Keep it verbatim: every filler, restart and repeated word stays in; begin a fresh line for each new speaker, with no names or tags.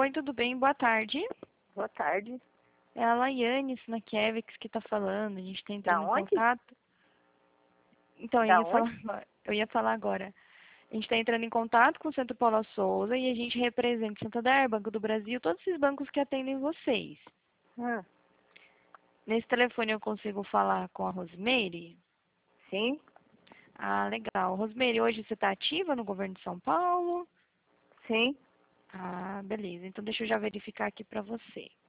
Oi, tudo bem? Boa tarde.
Boa tarde.
É a Laiane Snakevics que está falando. A gente está
Da
entrando em
onde?
contato. Então, eu
Da
ia falar,
onde?
agora- eu ia falar agora. A gente está entrando em contato com o Centro Paula Souza e a gente representa Santander, Banco do Brasil, todos esses bancos que atendem vocês.
Hum,
Nesse telefone eu consigo falar com a Rosemary?
sim,
Ah, legal. Rosemary, hoje você está ativa no governo de São Paulo?
sim.
Ah, beleza. Então deixa eu já verificar aqui para você.